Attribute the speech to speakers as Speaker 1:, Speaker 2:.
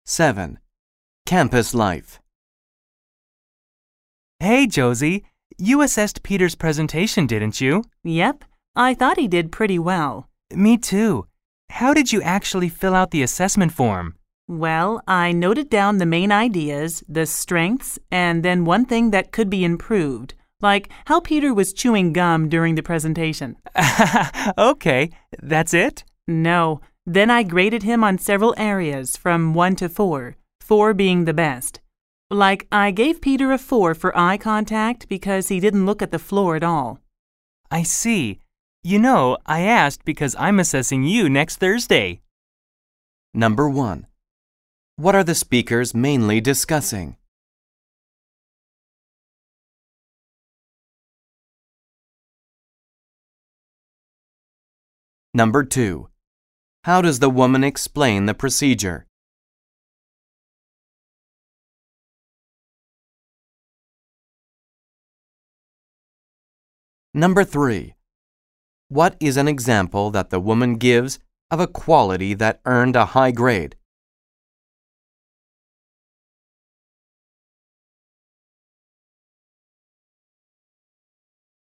Speaker 1: 7. Campus life.
Speaker 2: Hey, Josie. You assessed Peter's presentation, didn't you?
Speaker 3: Yep, I thought he did pretty well.
Speaker 2: Me too. How did you actually fill out the assessment form?
Speaker 3: Well, I noted down the main ideas, the strengths, and then one thing that could be improved, like how Peter was chewing gum during the presentation.
Speaker 2: Okay, that's it?
Speaker 3: No, then I graded him on several areas from 1 to 4, 4 being the best. Like, I gave Peter a 4 for eye contact because he didn't look at the floor at all.
Speaker 2: I see. You know, I asked because I'm assessing you next Thursday.
Speaker 1: Number 1. What are the speakers mainly discussing? Number 2. How does the woman explain the procedure? Number 3. What is an example that the woman gives of a quality that earned a high grade?